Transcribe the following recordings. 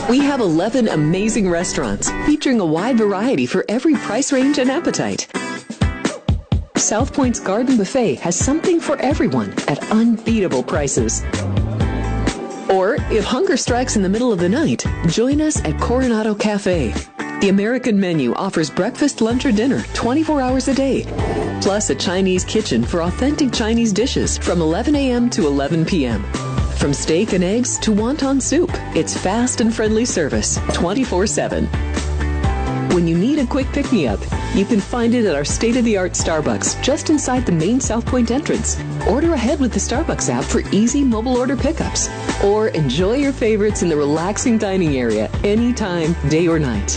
We have 11 amazing restaurants featuring a wide variety for every price range and appetite. South Point's Garden Buffet has something for everyone at unbeatable prices. Or, if hunger strikes in the middle of the night, join us at Coronado Cafe. The American menu offers breakfast, lunch, or dinner 24 hours a day, plus a Chinese kitchen for authentic Chinese dishes from 11 a.m. to 11 p.m. From steak and eggs to wonton soup, it's fast and friendly service 24/7. When you need a quick pick-me-up, you can find it at our state-of-the-art Starbucks just inside the main South Point entrance. Order ahead with the Starbucks app for easy mobile order pickups. Or enjoy your favorites in the relaxing dining area anytime, day or night.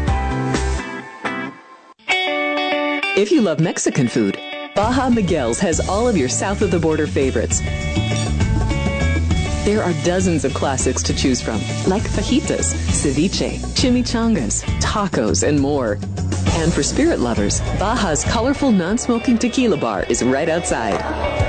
If you love Mexican food, Baja Miguel's has all of your south-of-the-border favorites. There are dozens of classics to choose from, like fajitas, ceviche, chimichangas, tacos, and more. And for spirit lovers, Baja's colorful non-smoking tequila bar is right outside.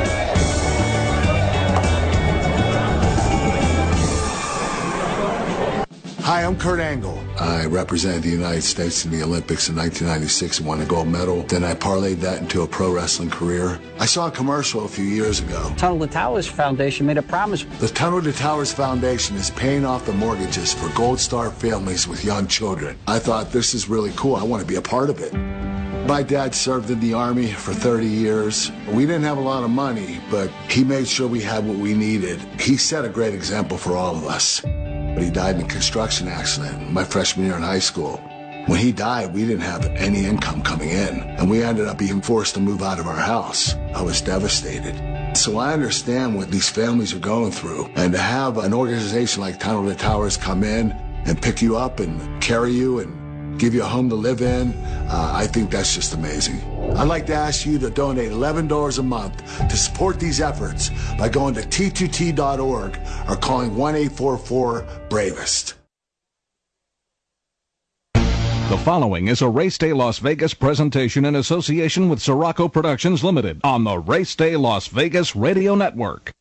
Hi, I'm Kurt Angle. I represented the United States in the Olympics in 1996 and won a gold medal. Then I parlayed that into a pro wrestling career. I saw a commercial a few years ago. Tunnel to Towers Foundation made a promise. The Tunnel to Towers Foundation is paying off the mortgages for Gold Star families with young children. I thought, this is really cool. I want to be a part of it. My dad served in the Army for 30 years. We didn't have a lot of money, but he made sure we had what we needed. He set a great example for all of us. But he died in a construction accident my freshman year in high school. When he died, we didn't have any income coming in, and we ended up being forced to move out of our house. I was devastated. So I understand what these families are going through, and to have an organization like Tunnel to Towers come in and pick you up and carry you and give you a home to live in, I think that's just amazing. I'd like to ask you to donate $11 a month to support these efforts by going to T2T.org or calling 1-844-BRAVEST. The following is a Race Day Las Vegas presentation in association with Sirocco Productions Limited on the Race Day Las Vegas Radio Network.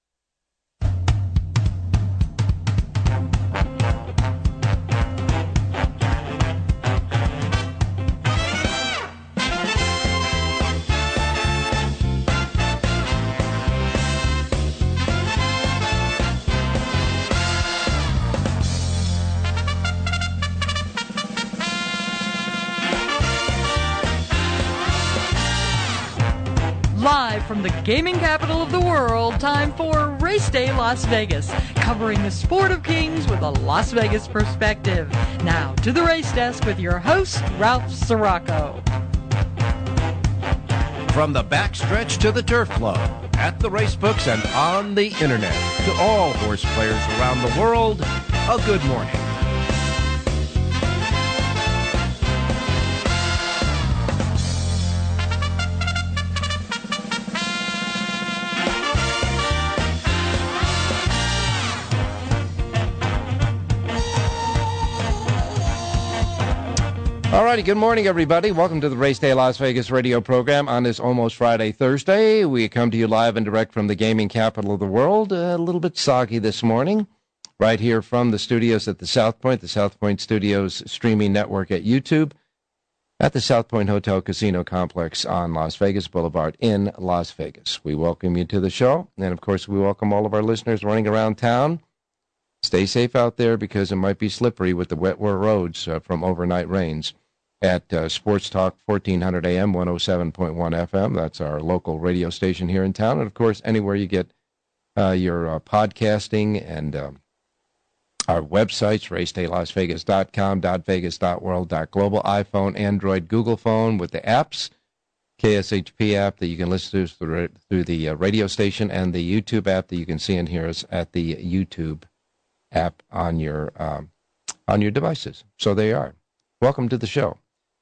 Live from the gaming capital of the world, time for Race Day Las Vegas, covering the sport of kings with a Las Vegas perspective. Now to the race desk with your host, Ralph Sirocco. From the backstretch to the turf club, at the race books and on the internet, to all horse players around the world, a good morning. All righty, good morning, everybody. Welcome to the Race Day Las Vegas radio program on this almost Friday, Thursday. We come to you live and direct from the gaming capital of the world. A little bit soggy this morning, right here from the studios at the South Point Studios streaming network at YouTube, at the South Point Hotel Casino Complex on Las Vegas Boulevard in Las Vegas. We welcome you to the show, and of course, we welcome all of our listeners running around town. Stay safe out there because it might be slippery with the wet roads from overnight rains. At Sports Talk 1400 AM, 107.1 FM. That's our local radio station here in town. And, of course, anywhere you get your podcasting and our websites, racedaylasvegas.com, .vegas.world, .global, iPhone, Android, Google phone with the apps, KSHP app that you can listen to through the radio station, and the YouTube app that you can see and hear us at the YouTube app on your devices. So there you are. Welcome to the show.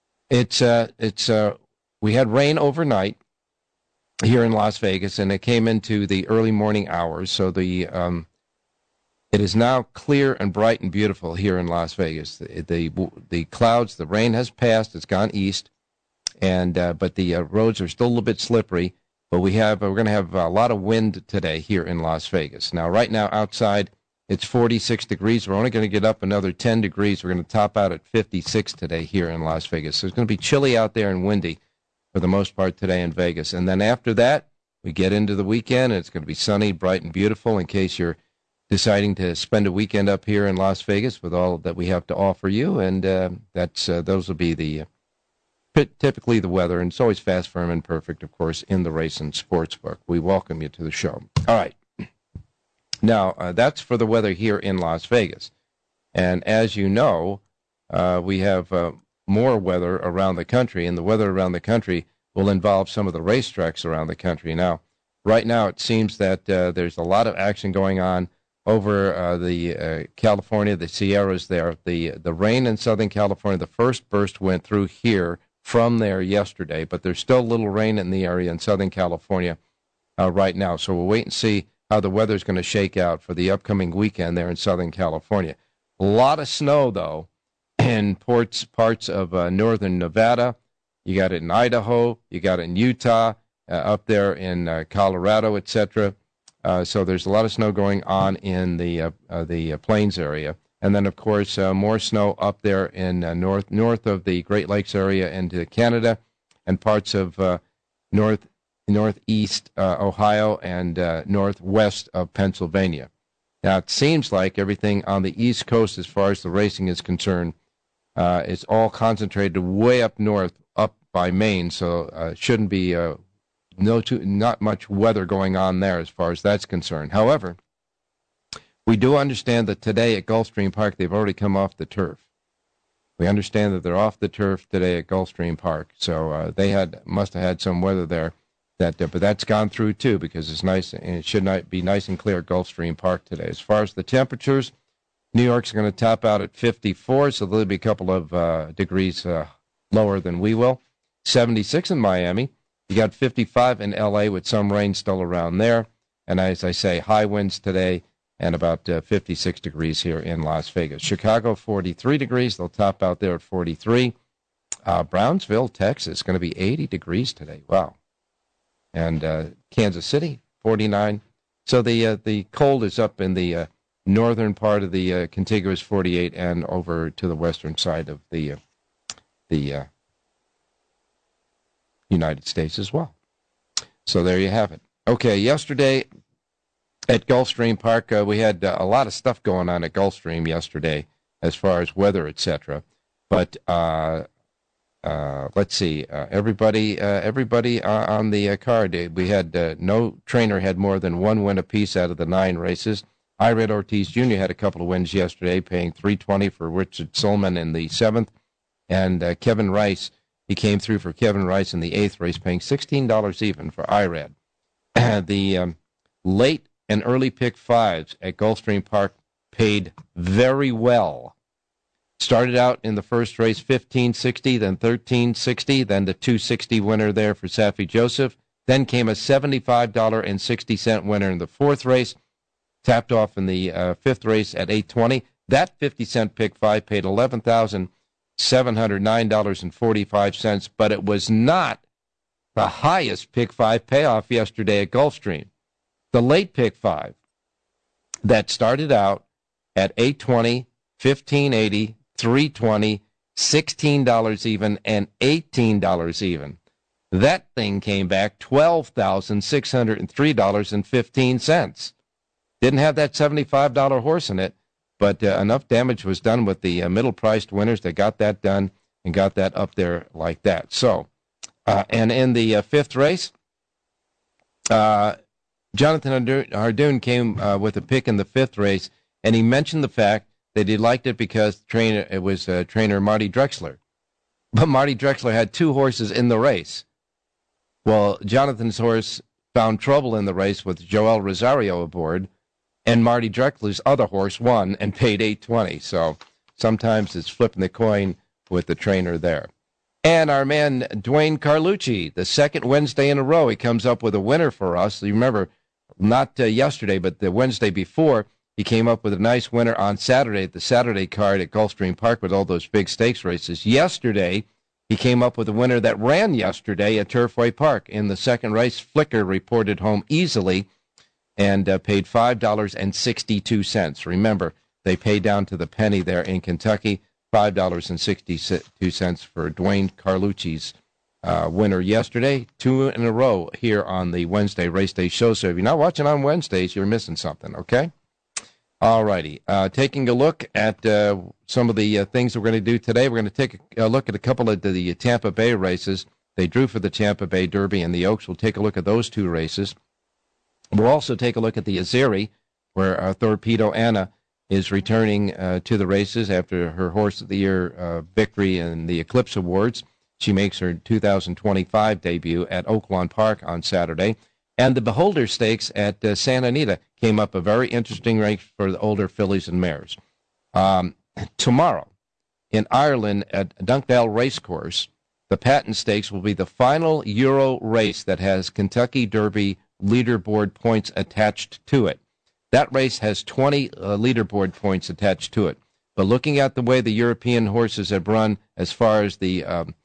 We had rain overnight here in Las Vegas, and it came into the early morning hours. So it is now clear and bright and beautiful here in Las Vegas. The clouds, the rain has passed. It's gone east, and but the roads are still a little bit slippery. But we're going to have a lot of wind today here in Las Vegas. Now, right now outside, It's 46 degrees. We're only going to get up another 10 degrees. We're going to top out at 56 today here in Las Vegas. So it's going to be chilly out there and windy for the most part today in Vegas. And then after that, we get into the weekend, and it's going to be sunny, bright, and beautiful in case you're deciding to spend a weekend up here in Las Vegas with all that we have to offer you. And those will be typically the weather. And it's always fast, firm, and perfect, of course, in the Race and Sports Book. We welcome you to the show. All right. Now, that's for the weather here in Las Vegas. And as you know, we have more weather around the country, and the weather around the country will involve some of the racetracks around the country. Now, right now, it seems that there's a lot of action going on over the California, the Sierras there. The rain in Southern California, the first burst went through here from there yesterday, but there's still a little rain in the area in Southern California right now. So we'll wait and see how the weather's going to shake out for the upcoming weekend there in Southern California. A lot of snow, though, in parts of northern Nevada. You got it in Idaho. You got it in Utah, up there in Colorado, etc. So there's a lot of snow going on in the Plains area. And then, of course, more snow up there in north of the Great Lakes area into Canada and parts of northeast Ohio and northwest of Pennsylvania. Now, it seems like everything on the East Coast, as far as the racing is concerned, is all concentrated way up north, up by Maine, so shouldn't be not much weather going on there as far as that's concerned. However, we do understand that today at Gulfstream Park, they've already come off the turf. We understand that they're off the turf today at Gulfstream Park, so they must have had some weather there. But that's gone through too, because it's nice and it should not be nice and clear at Gulfstream Park today. As far as the temperatures, New York's going to top out at 54, so there'll be a couple of degrees lower than we will. 76 in Miami. You got 55 in L.A. with some rain still around there. And as I say, high winds today and about 56 degrees here in Las Vegas. Chicago, 43 degrees. They'll top out there at 43. Brownsville, Texas, going to be 80 degrees today. Wow. And Kansas City, 49. So the cold is up in the northern part of the contiguous 48 and over to the western side of the United States as well. So there you have it. Okay, yesterday at Gulfstream Park, we had a lot of stuff going on at Gulfstream yesterday as far as weather, etc. But let's see, everybody on the card, we had no trainer had more than one win apiece out of the 9 races. Ired Ortiz Jr. had a couple of wins yesterday, paying $320 for Richard Solman in the 7th. And Kevin Rice, he came through for Kevin Rice in the 8th race, paying $16 even for Ired. The late and early pick 5s at Gulfstream Park paid very well. Started out in the first race $15.60, then $13.60, then the $2.60 winner there for Safi Joseph. Then came a $75.60 winner in the 4th race. Tapped off in the 5th race at $8.20. That 50-cent pick 5 paid $11,709.45, but it was not the highest pick 5 payoff yesterday at Gulfstream. The late pick 5 that started out at $8.20, $15.80, $3.20, $16 even, and $18 even. That thing came back $12,603.15. Didn't have that $75 horse in it, but enough damage was done with the middle-priced winners that got that done and got that up there like that. So, and in the 5th race, Jonathan Hardoon came with a pick in the 5th race, and he mentioned the fact that he liked it because it was trainer Marty Drexler. But Marty Drexler had 2 horses in the race. Well, Jonathan's horse found trouble in the race with Joel Rosario aboard, and Marty Drexler's other horse won and paid $8.20. So sometimes it's flipping the coin with the trainer there. And our man, Dwayne Carlucci, the 2nd Wednesday in a row, he comes up with a winner for us. You remember, not yesterday, but the Wednesday before, he came up with a nice winner on Saturday at the Saturday card at Gulfstream Park with all those big stakes races. Yesterday, he came up with a winner that ran yesterday at Turfway Park. In the 2nd race, Flicker reported home easily and paid $5.62. Remember, they pay down to the penny there in Kentucky, $5.62 for Dwayne Carlucci's winner yesterday. 2 in a row here on the Wednesday Race Day show. So if you're not watching on Wednesdays, you're missing something, okay? All righty. Taking a look at some of the things we're going to do today, we're going to take a look at a couple of the Tampa Bay races. They drew for the Tampa Bay Derby and the Oaks. We'll take a look at those two races. We'll also take a look at the Azeri, where Torpedo Anna is returning to the races after her Horse of the Year victory in the Eclipse Awards. She makes her 2025 debut at Oaklawn Park on Saturday. And the Beholder Stakes at Santa Anita came up a very interesting race for the older fillies and mares. Tomorrow, in Ireland at Dunkdale Racecourse, the Patent Stakes will be the final Euro race that has Kentucky Derby leaderboard points attached to it. That race has 20 leaderboard points attached to it. But looking at the way the European horses have run as far as the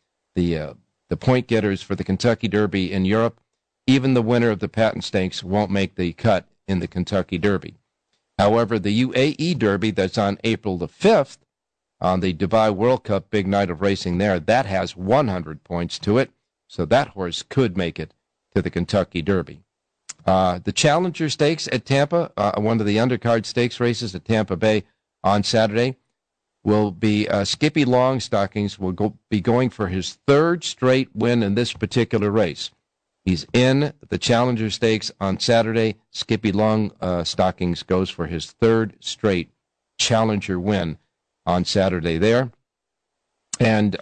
point getters for the Kentucky Derby in Europe, even the winner of the Patent Stakes won't make the cut in the Kentucky Derby. However, the UAE Derby that's on April the 5th, on the Dubai World Cup, big night of racing there, that has 100 points to it, so that horse could make it to the Kentucky Derby. The Challenger Stakes at Tampa, one of the undercard stakes races at Tampa Bay on Saturday, will be Skippy Longstockings will be going for his third straight win in this particular race. He's in the Challenger Stakes on Saturday. Skippy Longstockings goes for his third straight Challenger win on Saturday there. And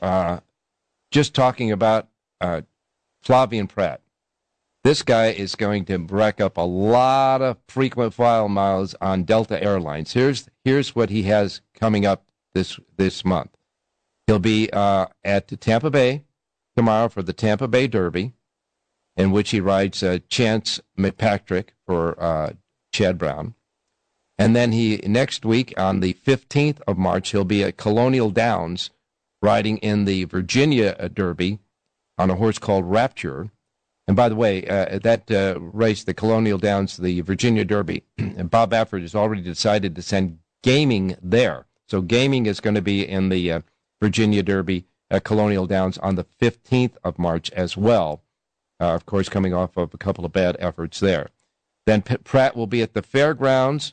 just talking about Flavien Prat. This guy is going to rack up a lot of frequent flyer miles on Delta Airlines. Here's what he has coming up this month. He'll be at Tampa Bay tomorrow for the Tampa Bay Derby, in which he rides Chance McPatrick for Chad Brown. And then next week on the 15th of March, he'll be at Colonial Downs riding in the Virginia Derby on a horse called Rapture. And by the way, that race, the Colonial Downs, the Virginia Derby, and Bob Baffert has already decided to send Gaming there. So Gaming is going to be in the Virginia Derby at Colonial Downs on the 15th of March as well. Of course, coming off of a couple of bad efforts there. Then Pratt will be at the Fairgrounds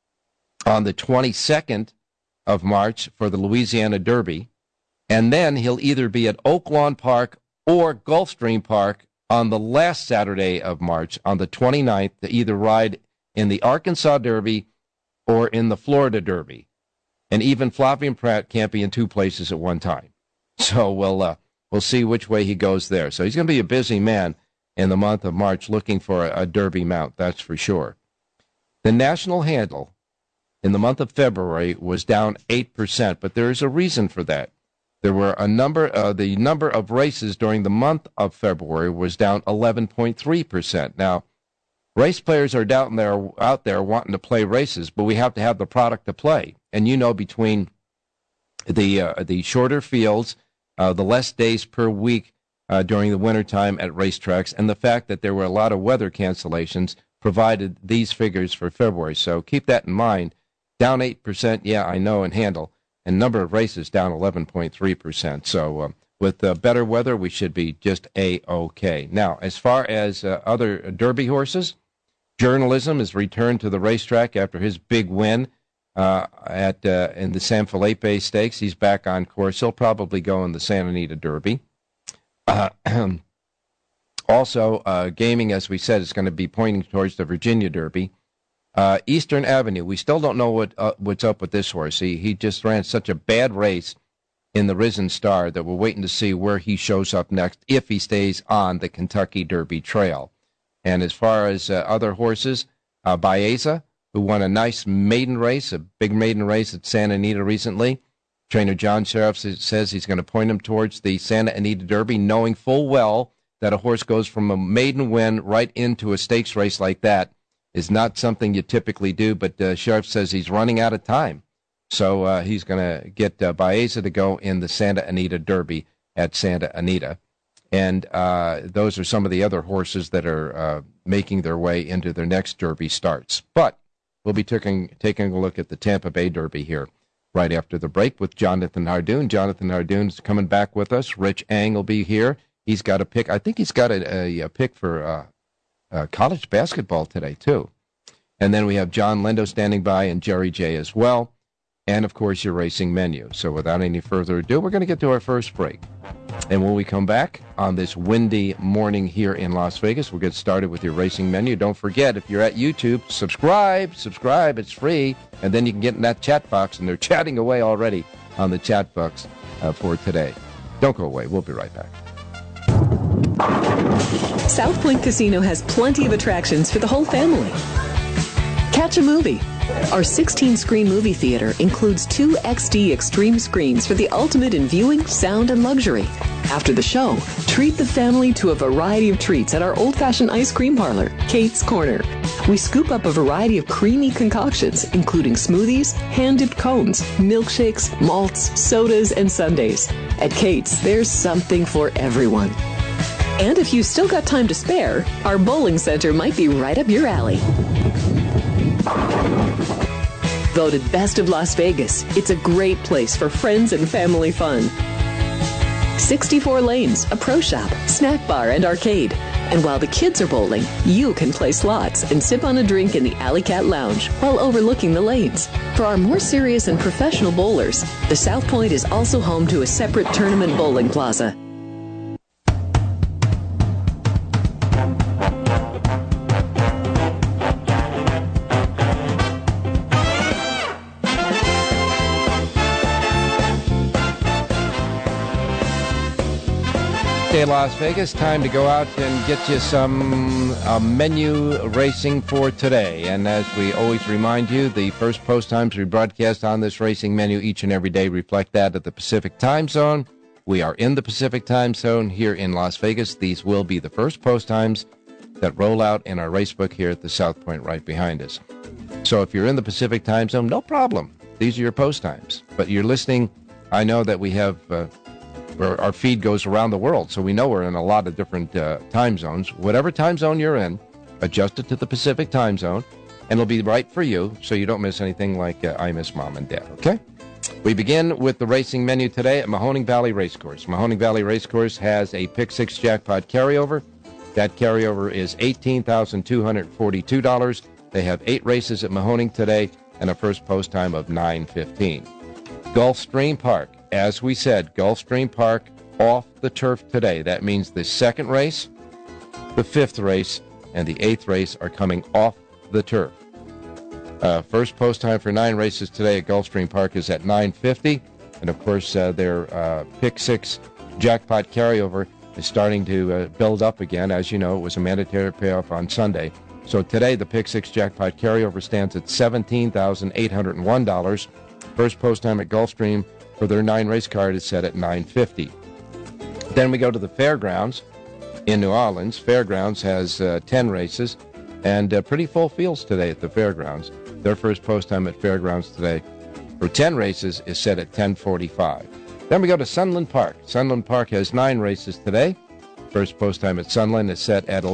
on the 22nd of March for the Louisiana Derby. And then he'll either be at Oaklawn Park or Gulfstream Park on the last Saturday of March, on the 29th, to either ride in the Arkansas Derby or in the Florida Derby. And even Flavien Prat can't be in two places at one time. So we'll see which way he goes there. So he's going to be a busy man in the month of March looking for a Derby mount, that's for sure. The national handle in the month of February was down 8%, but there is a reason for that. There were the number of races during the month of February was down 11.3%. Now, race players are out there wanting to play races, but we have to have the product to play. And between the shorter fields, the less days per week during the wintertime at racetracks, and the fact that there were a lot of weather cancellations provided these figures for February. So keep that in mind. Down 8%, yeah, I know, in handle. And number of races down 11.3%. So with better weather, we should be just A-OK. Now, as far as other Derby horses, Journalism has returned to the racetrack after his big win in the San Felipe Stakes. He's back on course. He'll probably go in the Santa Anita Derby. Also, Gaming, as we said, is going to be pointing towards the Virginia Derby. Eastern Avenue, we still don't know what's up with this horse. He just ran such a bad race in the Risen Star that we're waiting to see where he shows up next if he stays on the Kentucky Derby trail. And as far as other horses, Baeza, who won a nice maiden race, a big maiden race at Santa Anita recently. Trainer John Sheriff says he's going to point him towards the Santa Anita Derby, knowing full well that a horse goes from a maiden win right into a stakes race like that is not something you typically do, but Sheriff says he's running out of time. So he's going to get Baeza to go in the Santa Anita Derby at Santa Anita. And those are some of the other horses that are making their way into their next Derby starts. But we'll be taking a look at the Tampa Bay Derby here right after the break with Jonathan Hardoon. Jonathan Hardoon's coming back with us. Rich Eng will be here. He's got a pick. I think he's got a pick for college basketball today, too. And then we have John Lindo standing by and Jerry J as well. And, of course, your racing menu. So without any further ado, we're going to get to our first break. And when we come back on this windy morning here in Las Vegas, we'll get started with your racing menu. Don't forget, if you're at YouTube, subscribe. It's free. And then you can get in that chat box, and they're chatting away already on the chat box for today. Don't go away. We'll be right back. South Point Casino has plenty of attractions for the whole family. Catch a movie. Our 16-screen movie theater includes 2 XD Extreme screens for the ultimate in viewing, sound, and luxury. After the show, treat the family to a variety of treats at our old-fashioned ice cream parlor, Kate's Corner. We scoop up a variety of creamy concoctions, including smoothies, hand-dipped cones, milkshakes, malts, sodas, and sundaes. At Kate's, there's something for everyone. And if you've still got time to spare, our bowling center might be right up your alley. Voted Best of Las Vegas, it's a great place for friends and family fun. 64 lanes, a pro shop, snack bar, and arcade. And while the kids are bowling, you can play slots and sip on a drink in the Alley Cat Lounge while overlooking the lanes. For our more serious and professional bowlers, the South Point is also home to a separate tournament bowling plaza. Las Vegas, time to go out and get you some menu racing for today. And as we always remind you, the first post times we broadcast on this racing menu each and every day reflect that of the Pacific time zone. We are in the Pacific time zone here in Las Vegas. These will be the first post times that roll out in our racebook here at the South Point right behind us. So if you're in the Pacific time zone, no problem. These are your post times. But you're listening, I know that we have... our feed goes around the world, so we know we're in a lot of different time zones. Whatever time zone you're in, adjust it to the Pacific time zone, and it'll be right for you, so you don't miss anything like I miss Mom and Dad, okay? We begin with the racing menu today at Mahoning Valley Racecourse. Mahoning Valley Racecourse has a Pick 6 jackpot carryover. That carryover is $18,242. They have 8 races at Mahoning today and a first post time of 9:15. Gulfstream Park. As we said, Gulfstream Park off the turf today. That means the second race, the 5th race, and the 8th race are coming off the turf. First post time for 9 races today at Gulfstream Park is at 9:50. And, of course, their Pick 6 jackpot carryover is starting to build up again. As you know, it was a mandatory payoff on Sunday. So today the Pick 6 jackpot carryover stands at $17,801. First post time at Gulfstream for their 9-race card is set at 9:50. Then we go to the Fairgrounds in New Orleans. Fairgrounds has 10 races and pretty full fields today at the Fairgrounds. Their first post time at Fairgrounds today for 10 races is set at 10:45. Then we go to Sunland Park. Sunland Park has 9 races today. First post time at Sunland is set at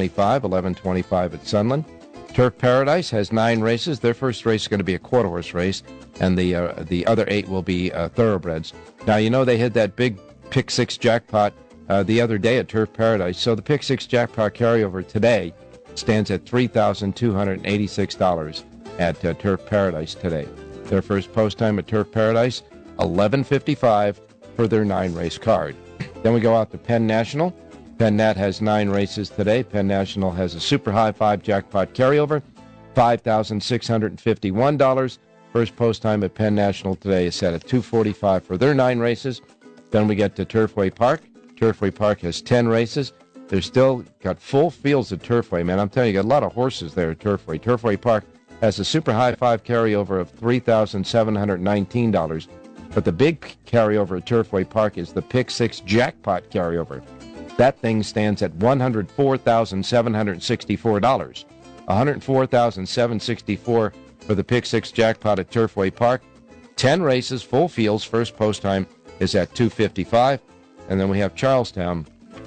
11:25 at Sunland. Turf Paradise has 9 races. Their first race is going to be a quarter-horse race, and the other 8 will be thoroughbreds. Now, you know they had that big Pick 6 jackpot the other day at Turf Paradise, so the Pick 6 jackpot carryover today stands at $3,286 at Turf Paradise today. Their first post time at Turf Paradise, 11:55 for their 9-race card. Then we go out to Penn National. Penn Nat has 9 races today. Penn National has a Super High 5 jackpot carryover, $5,651. First post time at Penn National today is set at 2:45 for their 9 races. Then we get to Turfway Park. Turfway Park has 10 races. They're still got full fields at Turfway, man. I'm telling you, you got a lot of horses there at Turfway. Turfway Park has a Super High 5 carryover of $3,719. But the big carryover at Turfway Park is the Pick 6 jackpot carryover. That thing stands at $104,764. $104,764 for the Pick 6 jackpot at Turfway Park. 10 races, full fields. First post time is at 2:55. And then we have Charlestown.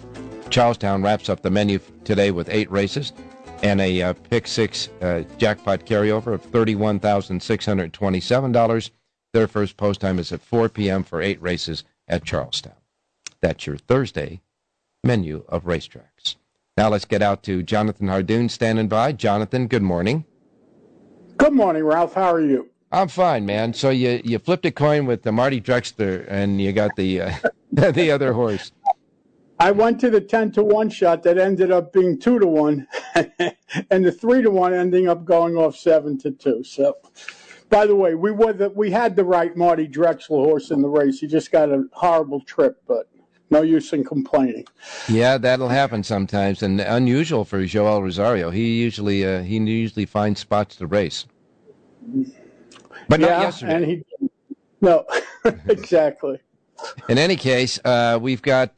Charlestown wraps up the menu today with 8 races and a pick 6 jackpot carryover of $31,627. Their first post time is at 4 p.m. for 8 races at Charlestown. That's your Thursday menu of racetracks. Now let's get out to Jonathan Hardoon standing by. Jonathan, good morning. Good morning, Ralph. How are you? I'm fine, man. So you flipped a coin with the Marty Drexler, and you got the the other horse. I went to the 10-1 shot that ended up being 2-1, and the 3-1 ending up going off 7-2. So, by the way, we had the right Marty Drexler horse in the race. He just got a horrible trip, but no use in complaining. Yeah, that'll happen sometimes, and unusual for Joel Rosario. He usually finds spots to race, but not yesterday. And no, exactly. In any case, we've got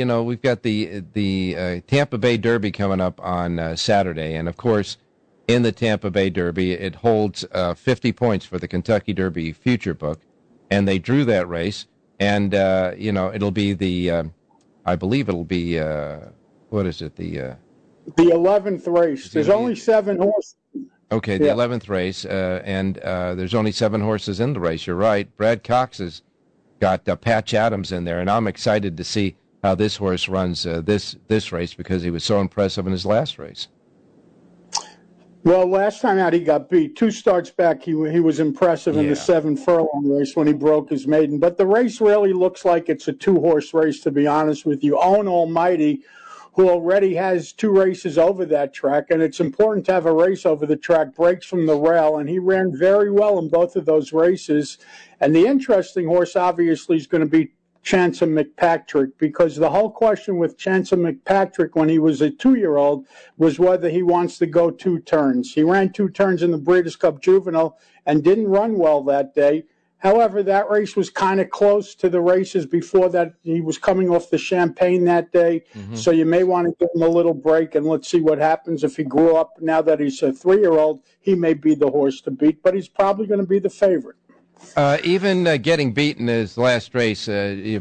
the Tampa Bay Derby coming up on Saturday, and of course, in the Tampa Bay Derby, it holds 50 points for the Kentucky Derby Future Book, and they drew that race, and it'll be I believe it'll be what is it the 11th race. There's only 7 horses. Okay, the 11th race, and there's only 7 horses in the race. You're right. Brad Cox has got Patch Adams in there, and I'm excited to see how this horse runs this race because he was so impressive in his last race. Well, last time out he got beat. 2 starts back, he was impressive in the 7 furlong race when he broke his maiden. But the race really looks like it's a 2-horse race, to be honest with you. Owen Almighty, who already has 2 races over that track, and it's important to have a race over the track, breaks from the rail, and he ran very well in both of those races. And the interesting horse, obviously, is going to be Chancer McPatrick, because the whole question with Chancer McPatrick when he was a 2-year-old was whether he wants to go 2 turns. He ran 2 turns in the Breeders' Cup Juvenile and didn't run well that day. However, that race was kind of close to the races before that. He was coming off the Champagne that day, so you may want to give him a little break, and let's see what happens. If he grew up, now that he's a 3-year-old, he may be the horse to beat, but he's probably going to be the favorite. Even getting beaten in his last race, Patch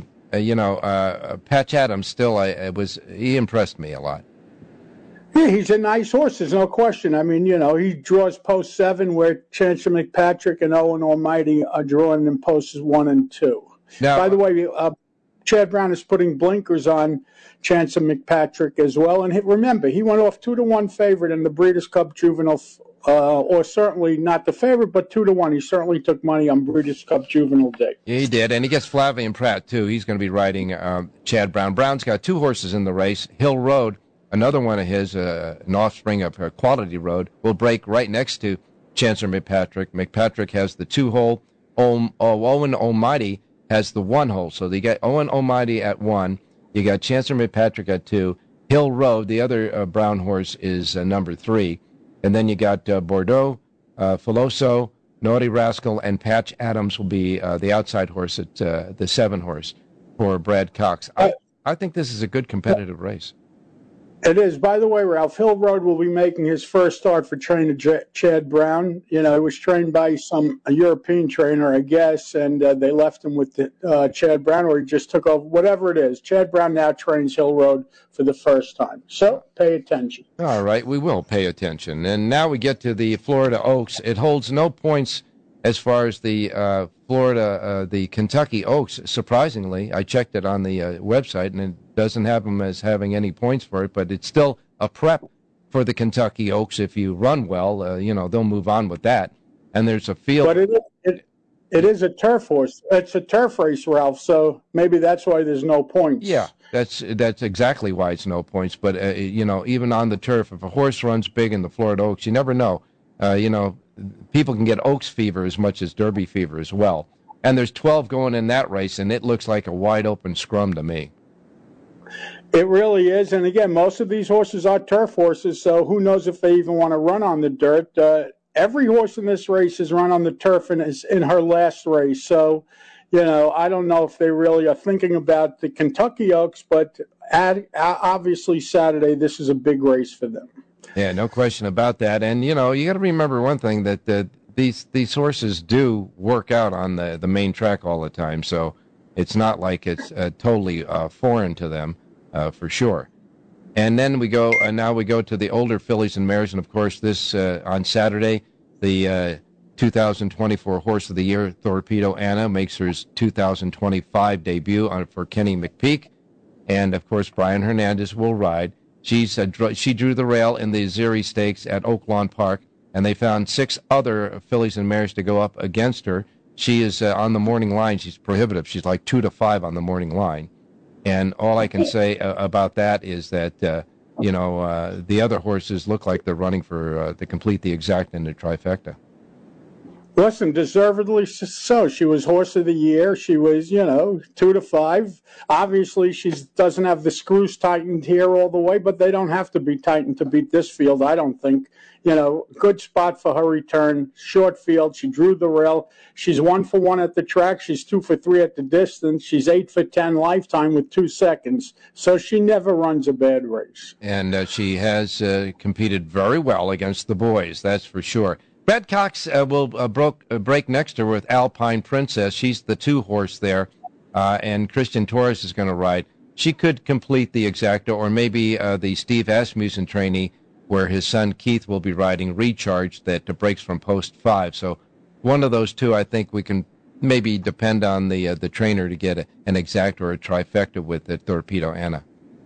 Adams still, he impressed me a lot. Yeah, he's a nice horse, there's no question. I mean, he draws post 7 where Chancer McPatrick and Owen Almighty are drawing in posts 1 and 2. Now, by the way, Chad Brown is putting blinkers on Chancer McPatrick as well. And remember, he went off 2-1 favorite in the Breeders' Cup Juvenile, or certainly not the favorite, but 2-1. He certainly took money on Breeders' Cup Juvenile Day. Yeah, he did, and he gets Flavien Prat, too. He's going to be riding Chad Brown. Brown's got 2 horses in the race. Hill Road, another one of his, an offspring of Quality Road, will break right next to Chancer McPatrick. McPatrick has the 2-hole. Owen Almighty has the 1-hole. So you got Owen Almighty at 1. You got Chancer McPatrick at 2. Hill Road, the other Brown horse, is number 3. And then you got Bordeaux, Filoso, Naughty Rascal, and Patch Adams will be the outside horse at the 7 horse for Brad Cox. I think this is a good competitive race. It is. By the way, Ralph, Hill Road will be making his first start for trainer Chad Brown. He was trained by a European trainer, I guess, and they left him with Chad Brown, or he just took over, whatever it is. Chad Brown now trains Hill Road for the first time. So pay attention. All right, we will pay attention. And now we get to the Florida Oaks. It holds no points as far as the the Kentucky Oaks. Surprisingly, I checked it on the website, and it doesn't have them as having any points for it, but it's still a prep for the Kentucky Oaks. If you run well, they'll move on with that. And there's a field. But it is a turf horse. It's a turf race, Ralph, so maybe that's why there's no points. Yeah, that's exactly why it's no points. But, even on the turf, if a horse runs big in the Florida Oaks, you never know. People can get Oaks fever as much as Derby fever as well. And there's 12 going in that race, and it looks like a wide-open scrum to me. It really is. And, again, most of these horses are turf horses, so who knows if they even want to run on the dirt. Every horse in this race has run on the turf and is in her last race. So, I don't know if they really are thinking about the Kentucky Oaks, but obviously Saturday this is a big race for them. Yeah, no question about that. And, you got to remember one thing, that these horses do work out on the main track all the time. So it's not like it's totally foreign to them, for sure. And then now we go to the older fillies and mares, and of course this on Saturday, the 2024 Horse of the Year, Torpedo Anna, makes her 2025 debut for Kenny McPeak, and of course Brian Hernandez will ride. She drew the rail in the Ziri Stakes at Oaklawn Park, and they found 6 other fillies and mares to go up against her. She is on the morning line. She's prohibitive. She's like 2-5 on the morning line. And all I can say about that is that, the other horses look like they're running for to complete the exact and the trifecta. Listen, deservedly so. She was Horse of the Year. She was, 2-5. Obviously, she doesn't have the screws tightened here all the way, but they don't have to be tightened to beat this field, I don't think. Good spot for her return. Short field. She drew the rail. She's 1-for-1 at the track. She's 2-for-3 at the distance. She's 8-for-10 lifetime with 2 seconds. So she never runs a bad race. And she has competed very well against the boys, that's for sure. Brad Cox will break next to her with Alpine Princess. She's the 2 horse there, and Christian Torres is going to ride. She could complete the exacta, or maybe the Steve Asmussen trainee, where his son Keith will be riding Recharge that breaks from post 5. So one of those 2, I think we can maybe depend on the trainer to get an exacta or a trifecta with the Torpedo Anna.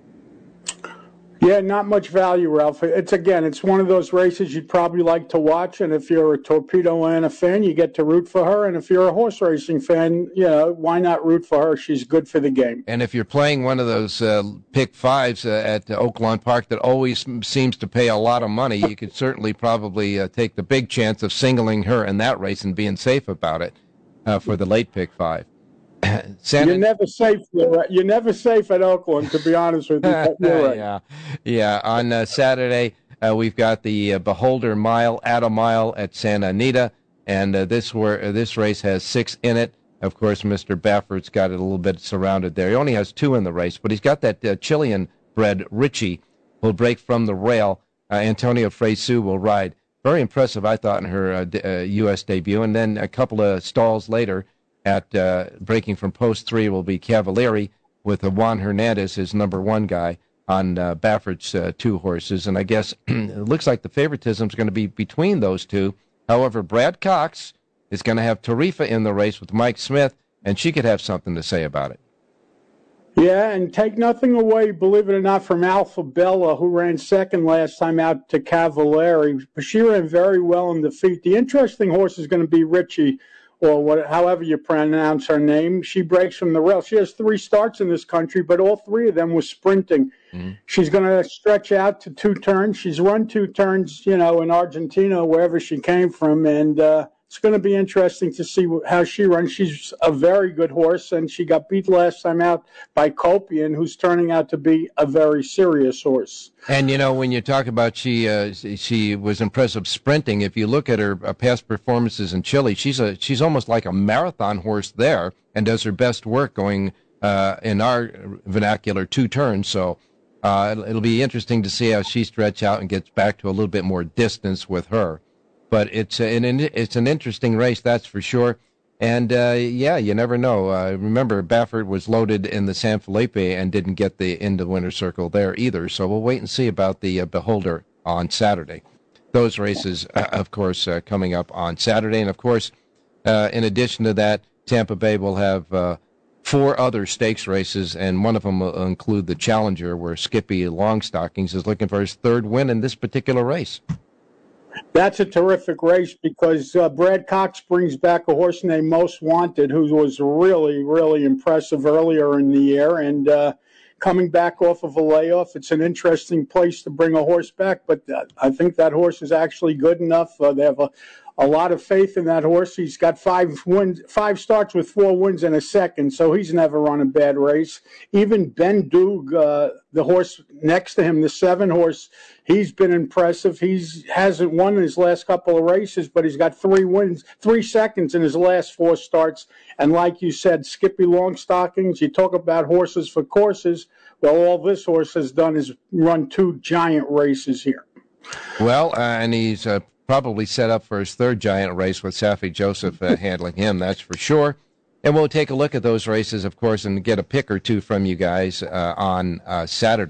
Yeah, not much value, Ralph. It's one of those races you'd probably like to watch, and if you're a Torpedo Anna fan, you get to root for her, and if you're a horse racing fan, why not root for her? She's good for the game. And if you're playing one of those pick 5s at Oaklawn Park that always seems to pay a lot of money, you could certainly probably take the big chance of singling her in that race and being safe about it for the late pick 5. You're never safe. You're never safe at Oakland, to be honest with you. You're right. Yeah. On Saturday, we've got the Beholder Mile at a mile at Santa Anita, and this race has 6 in it. Of course, Mr. Baffert's got it a little bit surrounded there. He only has 2 in the race, but he's got that Chilean-bred Richie who'll break from the rail. Antonio Fresu will ride. Very impressive, I thought, in her U.S. debut. And then a couple of stalls later, at breaking from post 3 will be Cavalieri with Juan Hernandez, his number 1 guy, on Baffert's 2 horses. And I guess it looks like the favoritism is going to be between those 2. However, Brad Cox is going to have Tarifa in the race with Mike Smith, and she could have something to say about it. Yeah, and take nothing away, believe it or not, from Alpha Bella, who ran second last time out to Cavalieri. But she ran very well in defeat. The interesting horse is going to be Richie, or however you pronounce her name. She breaks from the rail. She has 3 starts in this country, but all 3 of them were sprinting. Mm-hmm. She's going to stretch out to 2 turns. She's run 2 turns, in Argentina, wherever she came from, and it's going to be interesting to see how she runs. She's a very good horse, and she got beat last time out by Copian, who's turning out to be a very serious horse. And, when you talk about she was impressive sprinting, if you look at her past performances in Chile, she's almost like a marathon horse there and does her best work going, in our vernacular, 2 turns. So it'll be interesting to see how she stretches out and gets back to a little bit more distance with her. But it's an interesting race, that's for sure. And, you never know. Remember, Baffert was loaded in the San Felipe and didn't get into the winner's circle there either. So we'll wait and see about the Beholder on Saturday. Those races, of course, coming up on Saturday. And, of course, in addition to that, Tampa Bay will have 4 other stakes races, and one of them will include the Challenger, where Skippy Longstockings is looking for his 3rd win in this particular race. That's a terrific race because Brad Cox brings back a horse named Most Wanted, who was really, really impressive earlier in the year. And coming back off of a layoff, it's an interesting place to bring a horse back. But I think that horse is actually good enough. They have a lot of faith in that horse. He's got 5 starts with 4 wins in a second, so he's never run a bad race. Even Ben Doog, the horse next to him, the 7 horse, he's been impressive. He hasn't won in his last couple of races, but he's got 3 seconds in his last 4 starts. And like you said, Skippy Longstockings, you talk about horses for courses. Well, all this horse has done is run 2 giant races here. Well, and he's probably set up for his 3rd giant race with Safi Joseph handling him, that's for sure. And we'll take a look at those races, of course, and get a pick or 2 from you guys on Saturday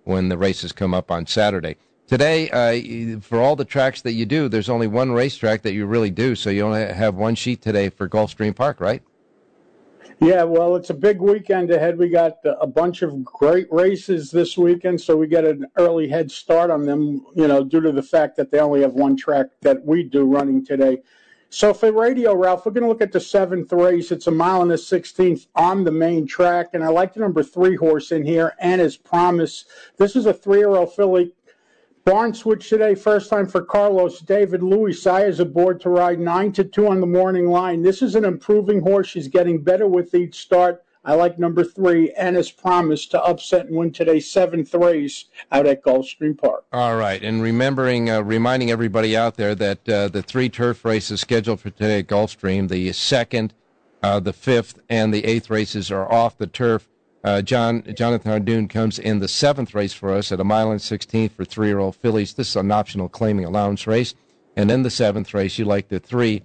when the races come up on Saturday. Today, for all the tracks that you do, there's only one racetrack that you really do, so you only have one sheet today for Gulfstream Park, right? Yeah, well, it's a big weekend ahead. We got a bunch of great races this weekend, so we get an early head start on them, due to the fact that they only have one track that we do running today. So for radio, Ralph, we're going to look at the 7th race. It's a 1.16 on the main track, and I like the number 3 horse in here, and as promised, this is a 3-year-old filly. Barn switch today, first time for Carlos David. Louis Saez aboard to ride 9-2 on the morning line. This is an improving horse. She's getting better with each start. I like number 3, and as promised, to upset and win today's 7th race out at Gulfstream Park. All right, and reminding everybody out there that the 3 turf races scheduled for today at Gulfstream, the 2nd, the 5th, and the 8th races are off the turf. Jonathan Hardoon comes in the 7th race for us at 1.16 for 3-year-old fillies. This is an optional claiming allowance race. And in the 7th race, you like the 3,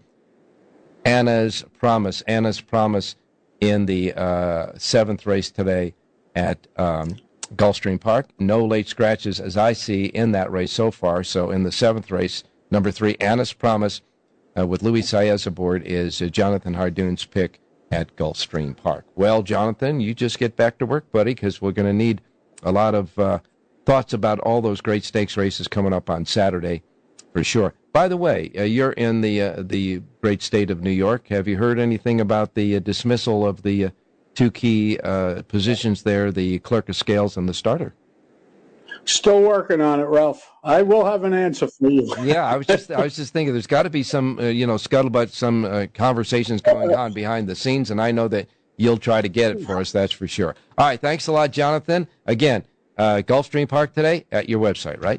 Anna's Promise. Anna's Promise in the 7th race today at Gulfstream Park. No late scratches as I see in that race so far. So in the 7th race, number 3, Anna's Promise with Louis Saez aboard is Jonathan Hardoon's pick at Gulfstream Park. Well, Jonathan, you just get back to work, buddy, because we're going to need a lot of thoughts about all those great stakes races coming up on Saturday, for sure. By the way, you're in the great state of New York. Have you heard anything about the dismissal of the 2 key positions there, the clerk of scales and the starter? Still working on it, Ralph. I will have an answer for you. Yeah, I was just thinking there's got to be some, scuttlebutt, some conversations going on behind the scenes, and I know that you'll try to get it for us, that's for sure. All right, thanks a lot, Jonathan. Again, Gulfstream Park today at your website, right?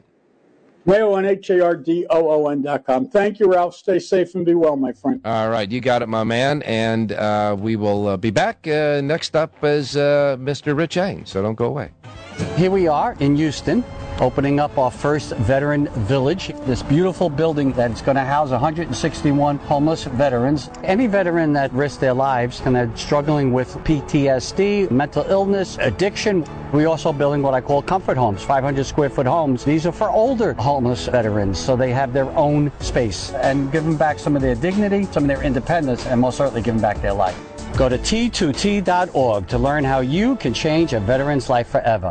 HARDOON.com. Thank you, Ralph. Stay safe and be well, my friend. All right, you got it, my man, and we will be back. Next up is Mr. Rich Eng, so don't go away. Here we are in Houston, opening up our first veteran village. This beautiful building that is going to house 161 homeless veterans. Any veteran that risks their lives and they're struggling with PTSD, mental illness, addiction. We're also building what I call comfort homes, 500 square foot homes. These are for older homeless veterans, so they have their own space and give them back some of their dignity, some of their independence, and most certainly give them back their life. Go to T2T.org to learn how you can change a veteran's life forever.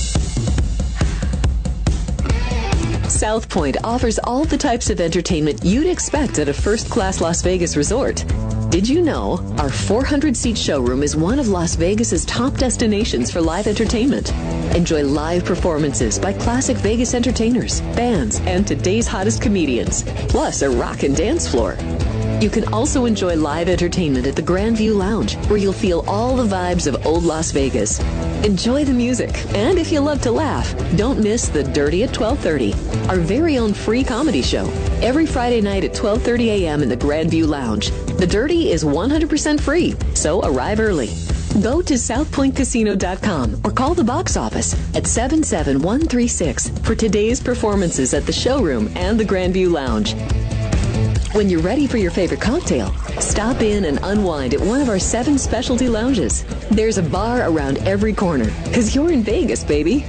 South Point offers all the types of entertainment you'd expect at a first-class Las Vegas resort. Did you know our 400-seat showroom is one of Las Vegas's top destinations for live entertainment? Enjoy live performances by classic Vegas entertainers, bands, and today's hottest comedians, plus a rock and dance floor. You can also enjoy live entertainment at the Grandview Lounge, where you'll feel all the vibes of old Las Vegas. Enjoy the music, and if you love to laugh, don't miss The Dirty at 12:30, our very own free comedy show, every Friday night at 12:30 a.m. in the Grandview Lounge. The Dirty is 100% free, so arrive early. Go to southpointcasino.com or call the box office at 77136 for today's performances at the showroom and the Grandview Lounge. When you're ready for your favorite cocktail, stop in and unwind at one of our 7 specialty lounges. There's a bar around every corner, because you're in Vegas, baby.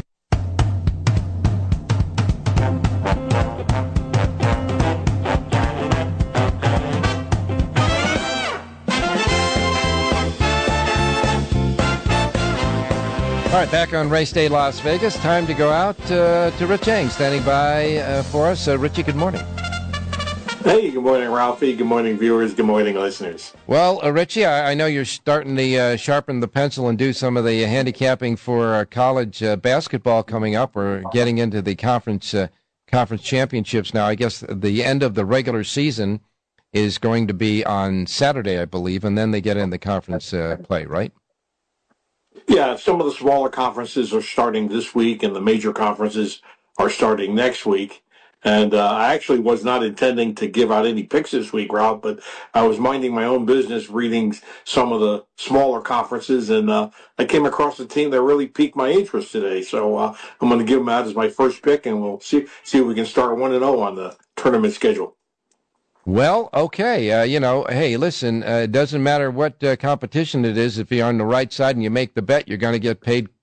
All right, back on Race Day Las Vegas. Time to go out to Rich Eng, standing by for us. Richie, good morning. Hey, good morning, Ralphie. Good morning, viewers. Good morning, listeners. Well, Richie, I know you're starting to sharpen the pencil and do some of the handicapping for college basketball coming up. We're getting into the conference championships now. I guess the end of the regular season is going to be on Saturday, I believe, and then they get in the conference play, right? Yeah, some of the smaller conferences are starting this week, and the major conferences are starting next week. And I actually was not intending to give out any picks this week, Ralph, but I was minding my own business, reading some of the smaller conferences, and I came across a team that really piqued my interest today. So I'm going to give them out as my first pick, and we'll see if we can start 1-0 on the tournament schedule. Well, okay. Hey, listen, it doesn't matter what competition it is. If you're on the right side and you make the bet, you're going to get paid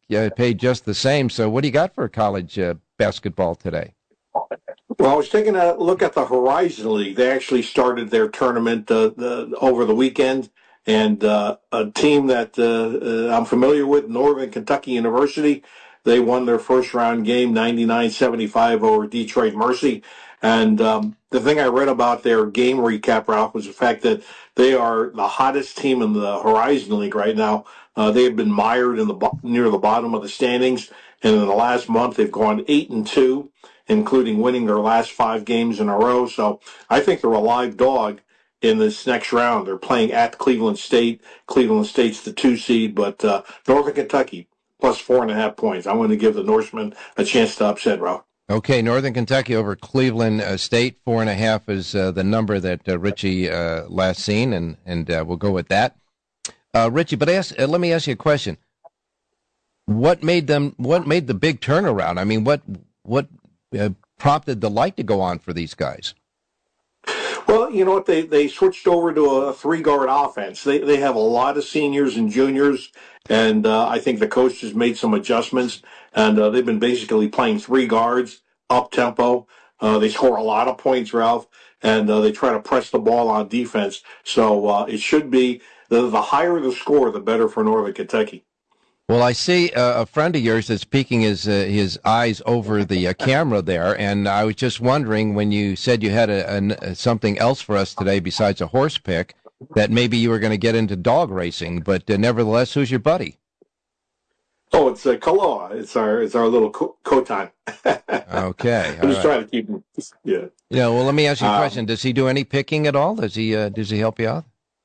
paid just the same. So what do you got for college basketball today? Well, I was taking a look at the Horizon League. They actually started their tournament over the weekend, and a team that I'm familiar with, Northern Kentucky University, they won their first round game 99-75 over Detroit Mercy. And the thing I read about their game recap, Ralph, was the fact that they are the hottest team in the Horizon League right now. They have been mired near the bottom of the standings, and in the last month they've gone 8-2. Including winning their last 5 games in a row. So I think they're a live dog in this next round. They're playing at Cleveland State. Cleveland State's the 2 seed, but Northern Kentucky plus 4.5 points. I want to give the Norsemen a chance to upset, Ralph. Okay, Northern Kentucky over Cleveland State. 4.5 is the number that Richie last seen, and we'll go with that. Richie, but let me ask you a question. What made the big turnaround? I mean, what prompted the light to go on for these guys? Well, you know what? They switched over to a 3-guard offense. They have a lot of seniors and juniors, and I think the coach has made some adjustments, and they've been basically playing 3 guards, up-tempo. They score a lot of points, Ralph, and they try to press the ball on defense. So it should be the higher the score, the better for Northern Kentucky. Well, I see a friend of yours that's peeking his eyes over the camera there, and I was just wondering when you said you had something else for us today besides a horse pick, that maybe you were going to get into dog racing, but nevertheless, who's your buddy? Oh, it's Kaloa. It's our little Kotan. Okay, I'm just trying to keep him. Yeah. Yeah. Well, let me ask you a question. Does he do any picking at all? Does he help you out?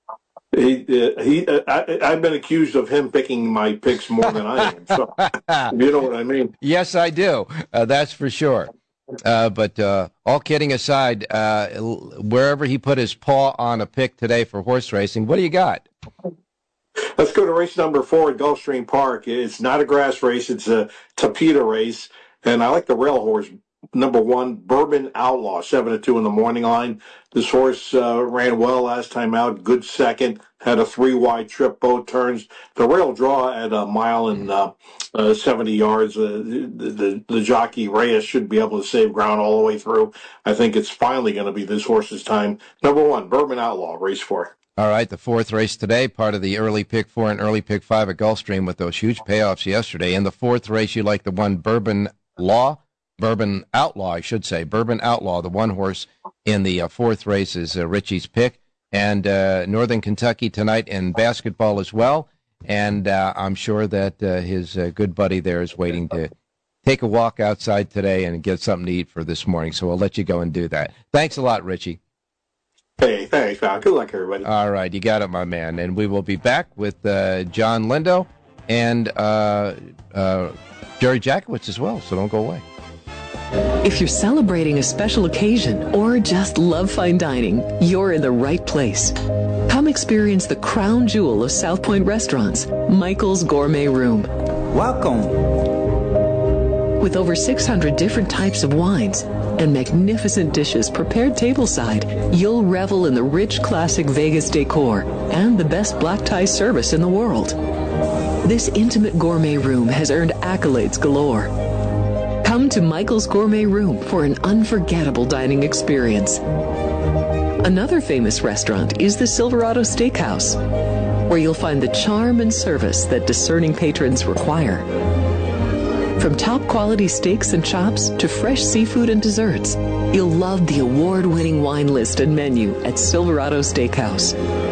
I've been accused of him picking my picks more than I am. So you know what I mean? Yes, I do. That's for sure. But all kidding aside, wherever he put his paw on a pick today for horse racing, what do you got? Let's go to race number 4 at Gulfstream Park. It's not a grass race; it's a Tapeta race, and I like the rail horse. Number 1, Bourbon Outlaw, 7-2 in the morning line. This horse ran well last time out. Good second. Had a 3-wide trip, both turns. The rail draw at a mile and 70 yards. The jockey Reyes should be able to save ground all the way through. I think it's finally going to be this horse's time. Number 1, Bourbon Outlaw, race 4. All right, the 4th race today, part of the early pick 4 and early pick 5 at Gulfstream with those huge payoffs yesterday. In the 4th race, you like the 1 Bourbon Outlaw, I should say. Bourbon Outlaw, the 1 horse in the 4th race is Richie's pick. And Northern Kentucky tonight in basketball as well. And I'm sure that his good buddy there is waiting to take a walk outside today and get something to eat for this morning. So we'll let you go and do that. Thanks a lot, Richie. Hey, thanks, Val. Good luck, everybody. All right, you got it, my man. And we will be back with John Lindo and Jerry Jackowitz as well, so don't go away. If you're celebrating a special occasion or just love fine dining, you're in the right place. Come experience the crown jewel of South Point restaurants, Michael's Gourmet Room. Welcome. With over 600 different types of wines and magnificent dishes prepared tableside, you'll revel in the rich classic Vegas decor and the best black tie service in the world. This intimate gourmet room has earned accolades galore. Come to Michael's Gourmet Room for an unforgettable dining experience. Another famous restaurant is the Silverado Steakhouse, where you'll find the charm and service that discerning patrons require. From top-quality steaks and chops to fresh seafood and desserts, you'll love the award-winning wine list and menu at Silverado Steakhouse.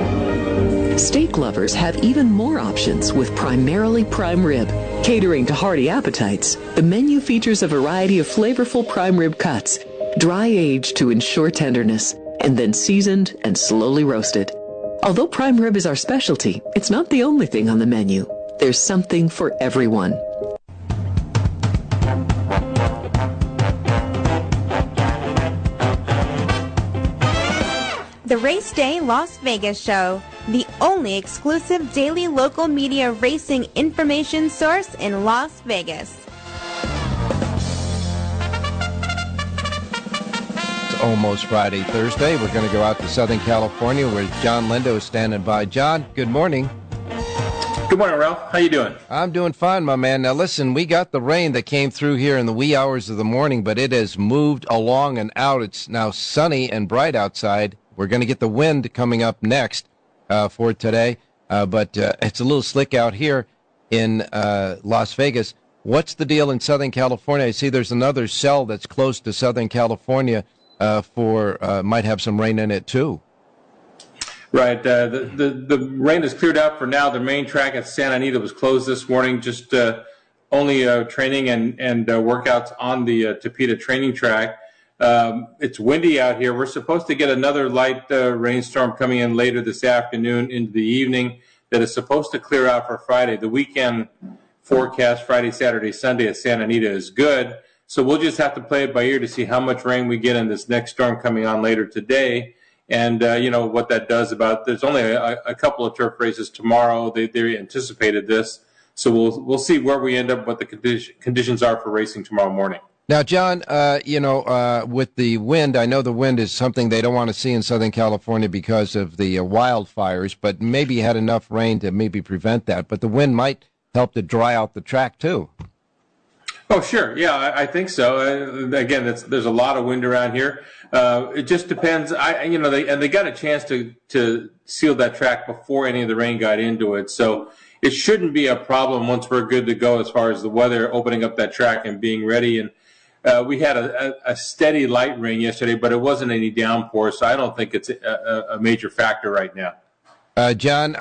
Steak lovers have even more options with primarily prime rib. Catering to hearty appetites, the menu features a variety of flavorful prime rib cuts, dry-aged to ensure tenderness, and then seasoned and slowly roasted. Although prime rib is our specialty, it's not the only thing on the menu. There's something for everyone. The Race Day Las Vegas Show, the only exclusive daily local media racing information source in Las Vegas. It's almost Friday, Thursday. We're going to go out to Southern California where John Lindo is standing by. John, good morning. Good morning, Ralph. How you doing? I'm doing fine, my man. Now, listen, we got the rain that came through here in the wee hours of the morning, but it has moved along and out. It's now sunny and bright outside. We're going to get the wind coming up next for today, but it's a little slick out here in Las Vegas. What's the deal in Southern California? I see there's another cell that's close to Southern California might have some rain in it, too. Right. The rain has cleared out for now. The main track at Santa Anita was closed this morning, just only training and workouts on the Tepita training track. It's windy out here. We're supposed to get another light rainstorm coming in later this afternoon into the evening that is supposed to clear out for Friday. The weekend forecast, Friday, Saturday, Sunday at Santa Anita is good. So we'll just have to play it by ear to see how much rain we get in this next storm coming on later today. And, what that does about, there's only a couple of turf races tomorrow. They anticipated this. So we'll see where we end up, what the conditions are for racing tomorrow morning. Now, John, with the wind, I know the wind is something they don't want to see in Southern California because of the wildfires, but maybe you had enough rain to maybe prevent that. But the wind might help to dry out the track, too. Oh, sure. Yeah, I think so. Again, there's a lot of wind around here. It just depends. They got a chance to seal that track before any of the rain got into it. So it shouldn't be a problem once we're good to go as far as the weather opening up that track and being ready. And we had a steady light rain yesterday, but it wasn't any downpour. So I don't think it's a major factor right now. John,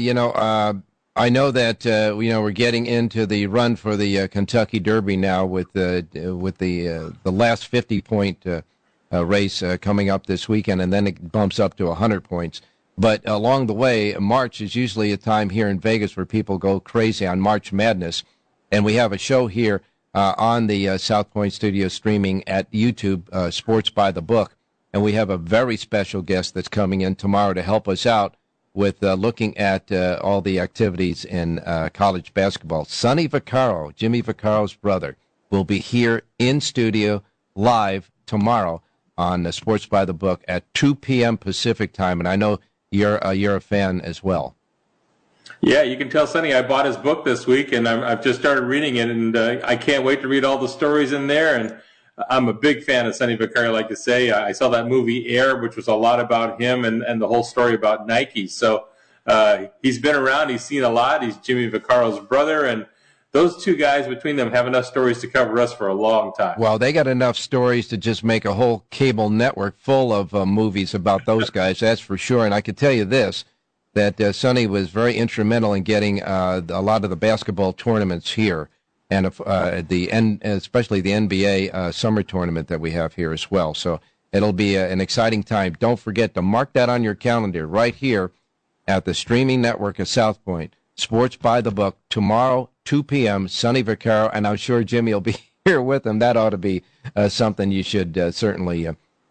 I know that we're getting into the run for the Kentucky Derby now with the last 50-point race coming up this weekend, and then it bumps up to 100 points. But along the way, March is usually a time here in Vegas where people go crazy on March Madness, and we have a show here on the South Point Studio streaming at YouTube, Sports by the Book, and we have a very special guest that's coming in tomorrow to help us out with looking at all the activities in college basketball. Sonny Vaccaro, Jimmy Vaccaro's brother, will be here in studio live tomorrow on Sports by the Book at 2 p.m. Pacific time, and I know you're a fan as well. Yeah, you can tell Sonny I bought his book this week, and I've just started reading it, and I can't wait to read all the stories in there. And I'm a big fan of Sonny Vaccaro, like to say. I saw that movie Air, which was a lot about him and the whole story about Nike. So he's been around. He's seen a lot. He's Jimmy Vaccaro's brother, and those two guys between them have enough stories to cover us for a long time. Well, they got enough stories to just make a whole cable network full of movies about those guys, that's for sure. And I can tell you this, that Sonny was very instrumental in getting a lot of the basketball tournaments here, and especially the NBA summer tournament that we have here as well. So it'll be an exciting time. Don't forget to mark that on your calendar right here at the streaming network of South Point. Sports by the Book, tomorrow, 2 p.m., Sonny Vaccaro, and I'm sure Jimmy will be here with him. That ought to be something you should certainly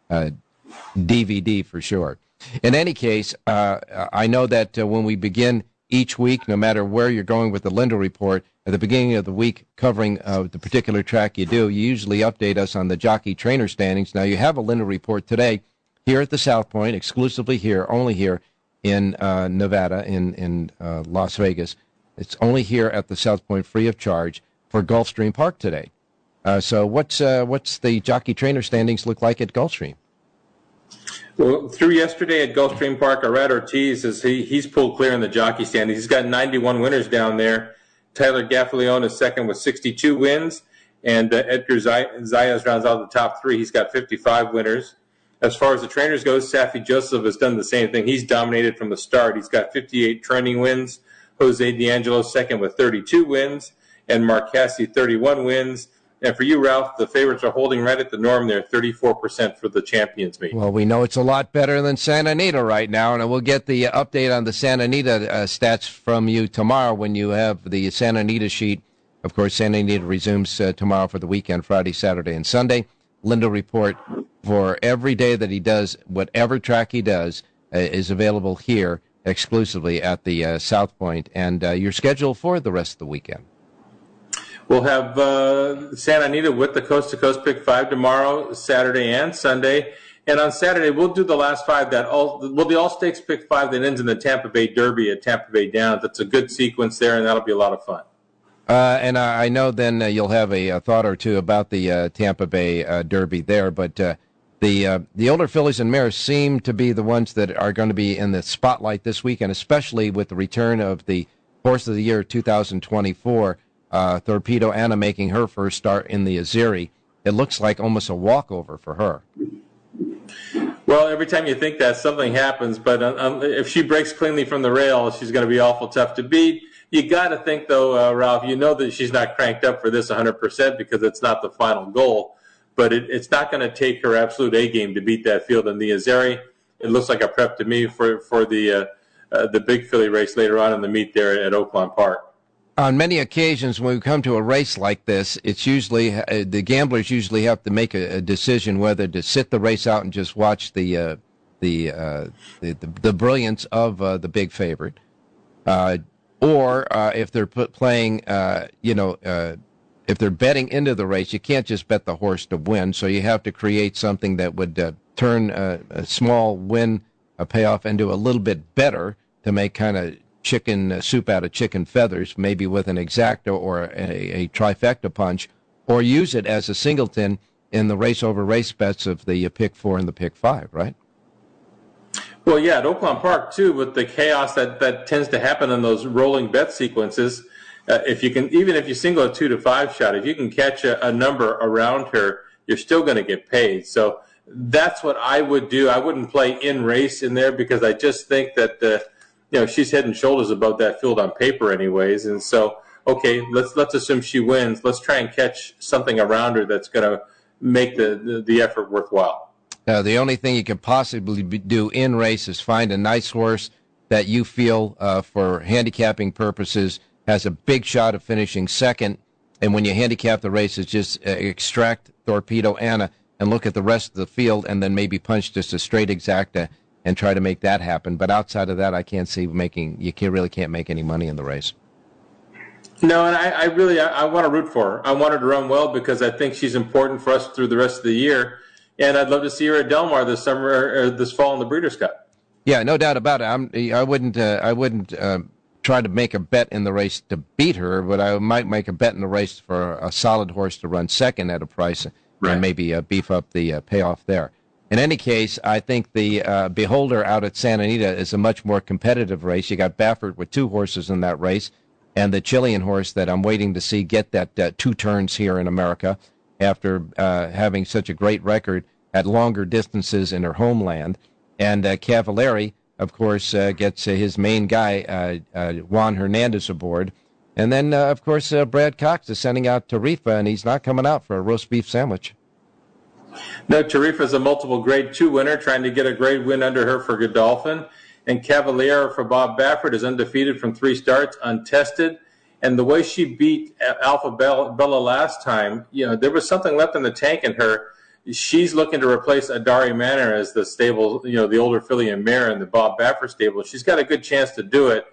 DVD for sure. In any case, I know that when we begin each week, no matter where you're going with the Lindell Report, at the beginning of the week covering the particular track you do, you usually update us on the jockey trainer standings. Now, you have a Lindell Report today here at the South Point, exclusively here, only here in Nevada, in Las Vegas. It's only here at the South Point, free of charge, for Gulfstream Park today. So what's the jockey trainer standings look like at Gulfstream? Well, through yesterday at Gulfstream Park, Arad Ortiz he's pulled clear in the jockey standings. He's got 91 winners down there. Tyler Gaffalione is second with 62 wins, and Edgar Zayas rounds out the top three. He's got 55 winners. As far as the trainers go, Safi Joseph has done the same thing. He's dominated from the start. He's got 58 training wins. Jose D'Angelo second with 32 wins, and Mark Cassidy 31 wins. And for you, Ralph, the favorites are holding right at the norm there, 34% for the champions meet. Well, we know it's a lot better than Santa Anita right now, and we'll get the update on the Santa Anita stats from you tomorrow when you have the Santa Anita sheet. Of course, Santa Anita resumes tomorrow for the weekend, Friday, Saturday, and Sunday. Lindell Report for every day that he does, whatever track he does, is available here exclusively at the South Point. And your schedule for the rest of the weekend? We'll have Santa Anita with the Coast to Coast Pick 5 tomorrow, Saturday and Sunday. And on Saturday, we'll do the last 5 the All-Stakes pick 5 that ends in the Tampa Bay Derby at Tampa Bay Downs. That's a good sequence there, and that'll be a lot of fun. And I know then you'll have a thought or two about the Tampa Bay Derby there, but the older fillies and mares seem to be the ones that are going to be in the spotlight this weekend, especially with the return of the Horse of the Year 2024, Torpedo Anna making her first start in the Azeri. It looks like almost a walkover for her. Well, every time you think that, something happens, but if she breaks cleanly from the rail, she's going to be awful tough to beat. You got to think, though, Ralph, you know that she's not cranked up for this 100% because it's not the final goal, but it's not going to take her absolute A game to beat that field in the Azeri. It looks like a prep to me for the big filly race later on in the meet there at Oaklawn Park. On many occasions, when we come to a race like this, it's usually the gamblers usually have to make a decision whether to sit the race out and just watch the brilliance of the big favorite, or if they're playing, if they're betting into the race, you can't just bet the horse to win. So you have to create something that would turn a small win, a payoff, into a little bit better to make kind of chicken soup out of chicken feathers, maybe with an exacta or a trifecta punch, or use it as a singleton in the race over race bets of the pick 4 and the pick 5, right? Well, yeah, at Oaklawn Park, too, with the chaos that tends to happen in those rolling bet sequences, even if you single a 2 to 5 shot, if you can catch a number around her, you're still going to get paid. So that's what I would do. I wouldn't play in race in there because I just think that she's head and shoulders above that field on paper anyways. And so, okay, let's assume she wins. Let's try and catch something around her that's going to make the effort worthwhile. The only thing you could possibly do in race is find a nice horse that you feel, for handicapping purposes, has a big shot of finishing second. And when you handicap the races, just extract Torpedo Anna and look at the rest of the field and then maybe punch just a straight exacta and try to make that happen. But outside of that, I can't see really can't make any money in the race. No, and I want to root for her. I want her to run well because I think she's important for us through the rest of the year. And I'd love to see her at Del Mar this summer or this fall in the Breeders' Cup. Yeah, no doubt about it. I wouldn't try to make a bet in the race to beat her, but I might make a bet in the race for a solid horse to run second at a price and maybe beef up the payoff there. In any case, I think the Beholder out at Santa Anita is a much more competitive race. You got Baffert with 2 horses in that race, and the Chilean horse that I'm waiting to see get that 2 turns here in America after having such a great record at longer distances in her homeland. And Cavalieri, of course, gets his main guy, Juan Hernandez, aboard. And then, of course, Brad Cox is sending out Tarifa, and he's not coming out for a roast beef sandwich. No, Tarifa's a multiple grade 2 winner, trying to get a grade win under her for Godolphin. And Cavalier for Bob Baffert is undefeated from 3 starts, untested. And the way she beat Alpha Bella last time, there was something left in the tank in her. She's looking to replace Adari Manor as the stable, the older filly and mare in the Bob Baffert stable. She's got a good chance to do it.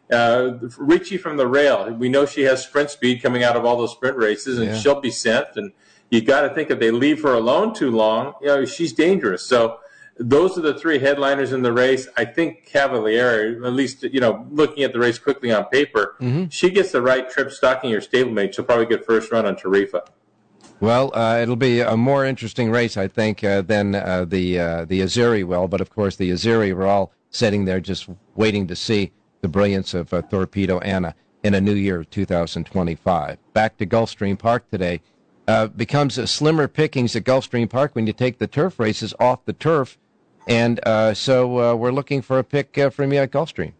Ricci from the rail, we know she has sprint speed coming out of all those sprint races, and she'll be sent. And you got to think if they leave her alone too long, she's dangerous. So those are the 3 headliners in the race. I think Cavalier, at least, looking at the race quickly on paper, she gets the right trip stocking her stablemate. She'll probably get first run on Tarifa. Well, it'll be a more interesting race, I think, than the Azeri will. But, of course, the Azeri, we're all sitting there just waiting to see the brilliance of Torpedo Anna in a new year, 2025. Back to Gulfstream Park today. Becomes a slimmer pickings at Gulfstream Park when you take the turf races off the turf. And so we're looking for a pick from you at Gulfstream.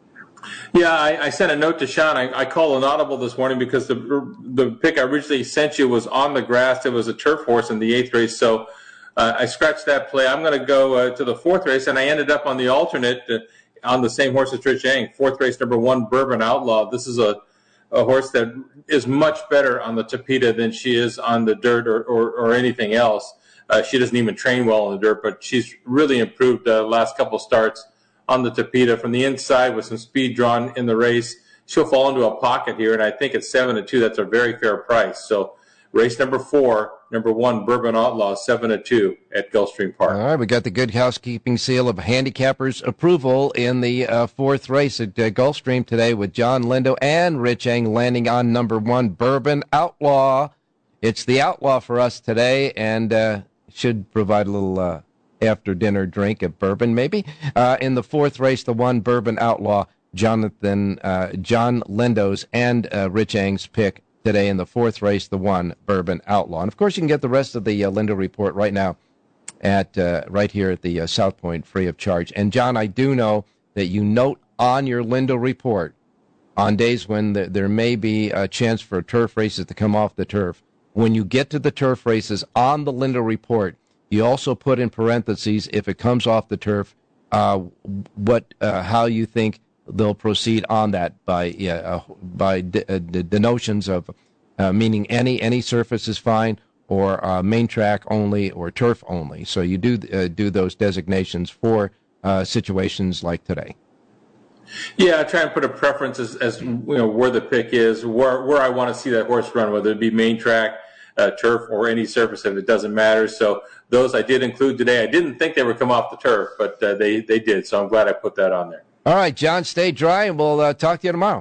Yeah, I sent a note to Sean. I called an audible this morning because the pick I originally sent you was on the grass. It was a turf horse in the 8th race, so I scratched that play. I'm going to go to the 4th race, and I ended up on the alternate on the same horse as Trish Yang. 4th race, number 1, Bourbon Outlaw. This is a horse that is much better on the Tapeta than she is on the dirt or anything else. She doesn't even train well in the dirt, but she's really improved the last couple starts on the Tapeta from the inside with some speed drawn in the race. She'll fall into a pocket here, and I think at 7-2, that's a very fair price. So race number 4, number 1, Bourbon Outlaw, 7-2 at Gulfstream Park. All right, we got the good housekeeping seal of handicappers' approval in the 4th race at Gulfstream today with John Lindo and Rich Eng landing on number 1, Bourbon Outlaw. It's the Outlaw for us today, and should provide a little after-dinner drink of bourbon, maybe. In the 4th race, the 1, Bourbon Outlaw, John Lindo's and Rich Eng's pick today. In the 4th race, the 1, Bourbon Outlaw. And, of course, you can get the rest of the Lindo report right now at right here at the South Point, free of charge. And, John, I do know that you note on your Lindo report on days when there may be a chance for turf races to come off the turf. When you get to the turf races on the Lindo report, you also put in parentheses, if it comes off the turf, how you think they'll proceed on that by the notions of meaning any surface is fine, or main track only, or turf only. So you do those designations for situations like today. Yeah, I try and put a preference as where the pick is, where I want to see that horse run, whether it be main track, turf, or any surface, and it doesn't matter. So those I did include today. I didn't think they would come off the turf, but they did. So I'm glad I put that on there. All right, John, stay dry, and we'll talk to you tomorrow.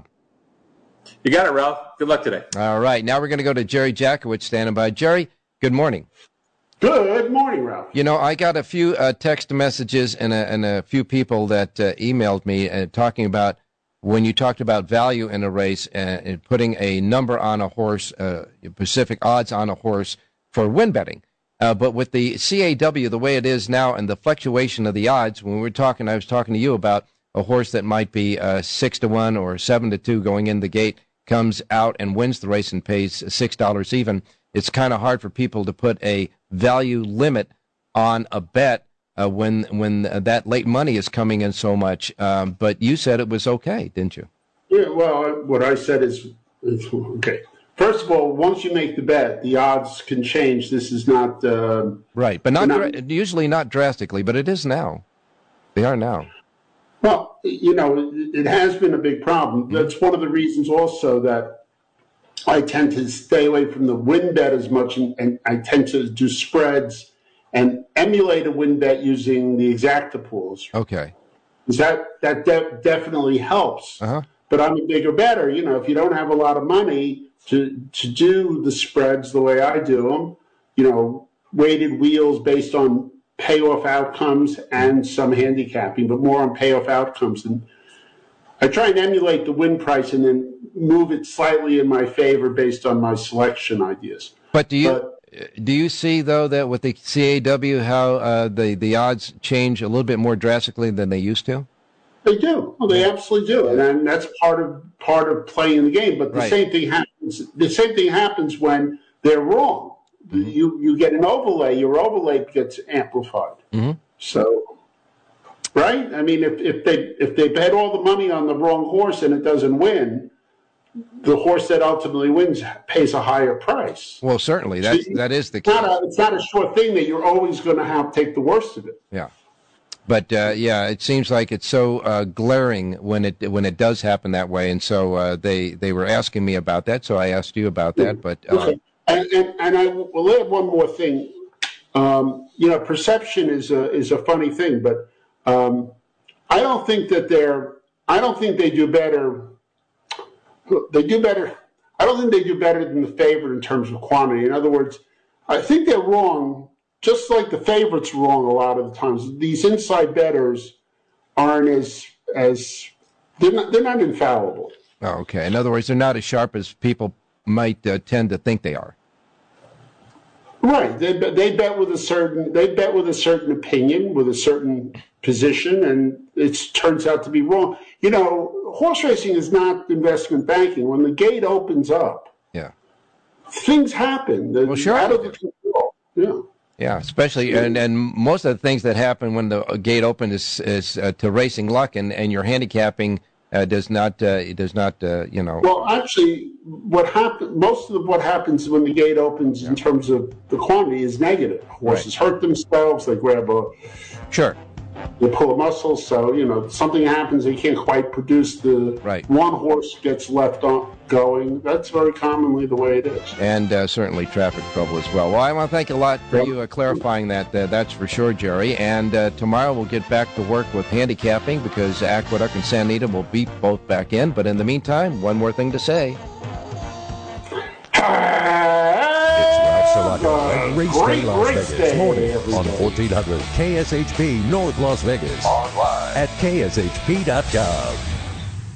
You got it, Ralph. Good luck today. All right, now we're going to go to Jerry Jackowitz standing by. Jerry, good morning. Good morning, Ralph. You know, I got a few text messages and a few people that emailed me talking about when you talked about value in a race and putting a number on a horse, specific odds on a horse for win betting. But with the CAW, the way it is now, and the fluctuation of the odds, when I was talking to you about a horse that might be 6-1 or 7-2 going in the gate, comes out and wins the race and pays $6 even. It's kind of hard for people to put a value limit on a bet when that late money is coming in so much. But you said it was okay, didn't you? Yeah, well, what I said is okay. First of all, once you make the bet, the odds can change. This is not... right, but usually not drastically, but it is now. They are now. Well, it has been a big problem. That's one of the reasons also that I tend to stay away from the win bet as much, and I tend to do spreads and emulate a win bet using the exacta pools. Okay. That definitely helps. Uh-huh. But I'm a bigger better. If you don't have a lot of money to do the spreads the way I do them, weighted wheels based on payoff outcomes and some handicapping, but more on payoff outcomes. And I try and emulate the win price and then move it slightly in my favor based on my selection ideas. But do you see, though, that with the CAW, how the odds change a little bit more drastically than they used to? They do. Well, they absolutely do, and that's part of playing the game. But the same thing happens. The same thing happens when they're wrong. Mm-hmm. You get an overlay. Your overlay gets amplified. Mm-hmm. So, right? I mean, if they bet all the money on the wrong horse and it doesn't win, the horse that ultimately wins pays a higher price. Well, certainly that is the case. It's not a sure thing that you're always going to have to take the worst of it. Yeah. But it seems like it's so glaring when it does happen that way, and so they were asking me about that, so I asked you about that. But okay. And I will add one more thing. Perception is a funny thing, but I don't think they do better. They do better. I don't think they do better than the favorite in terms of quantity. In other words, I think they're wrong. Just like the favorite's wrong a lot of the times. These inside bettors aren't as they're not infallible. Oh, okay. In other words, they're not as sharp as people might tend to think they are. Right. They bet with a certain opinion, with a certain position, and it turns out to be wrong. Horse racing is not investment banking. When the gate opens up, things happen. Well, sure. Out of the control. Yeah. Yeah, especially and most of the things that happen when the gate opens is to racing luck, and your handicapping does not. Well, actually, most of what happens when the gate opens in terms of the quantity is negative. Horses hurt themselves. They grab a. Sure. you pull a muscle, so, something happens, they can't quite produce the one horse gets left going. That's very commonly the way it is. And certainly traffic trouble as well. Well, I want to thank you a lot for you clarifying that. That's for sure, Jerry. And tomorrow we'll get back to work with handicapping because Aqueduct and Santa Anita will be both back in. But in the meantime, one more thing to say. And Race Day Las Vegas morning on 1400 KSHP North Las Vegas. Online at kshp.com.